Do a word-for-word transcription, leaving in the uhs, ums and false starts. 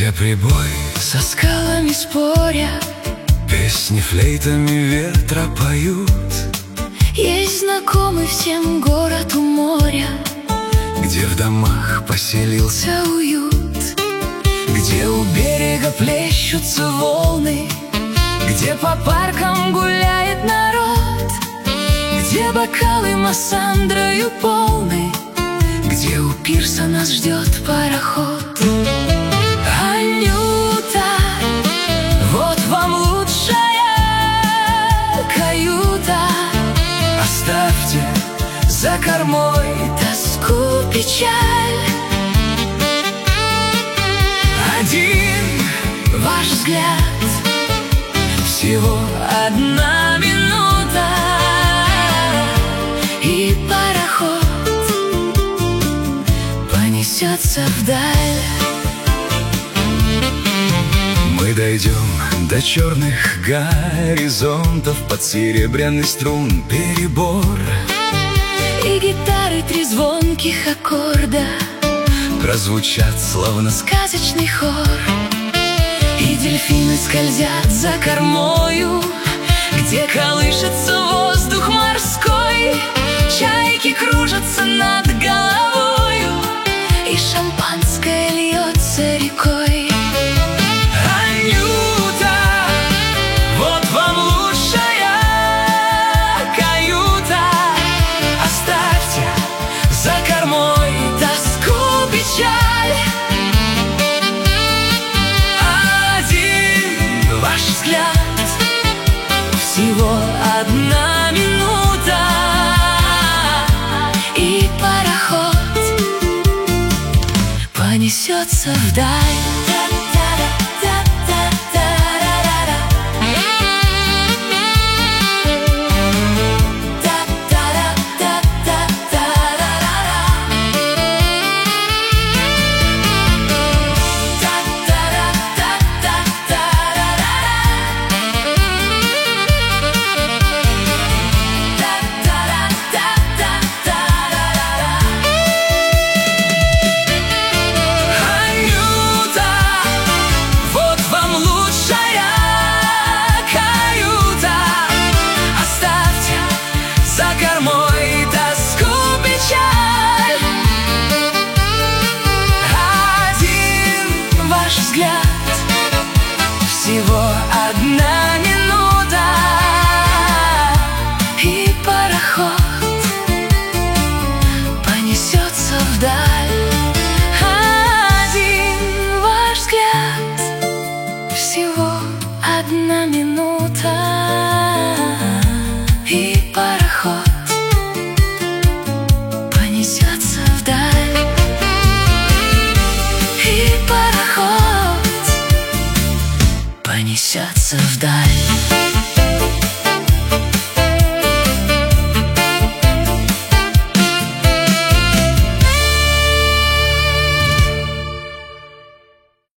где прибой со скалами споря, песни флейтами ветра поют. есть знакомый всем город у моря, где в домах поселился уют, где у берега плещутся волны, где по паркам гуляет народ, где бокалы массандрою полны, где у пирса нас ждет пароход. Анюта, вот вам лучшая каюта, оставьте за кормой тоску, печаль. один Ваш взгляд, всего одна минута, и пароход понесется вдаль. Мы дойдем до черных горизонтов, под серебряный струн перебор, И гитары три звонких аккорда прозвучат словно сказочный хор, и дельфины скользят за кормою, где колышется воздух морской, чайки кружатся над головою, и шампанское льется рекой. Анюта, вот вам лучшая каюта, Оставьте за кормой тоску, печаль. один Ваш взгляд, всего одна минута, и пароход понесется вдаль. кормой тоску, печаль. Один ваш взгляд, всего одна минута, и пароход понесется вдаль. Один ваш взгляд, всего одна минута, и пароход понесется вдаль. И пароход понесется вдаль.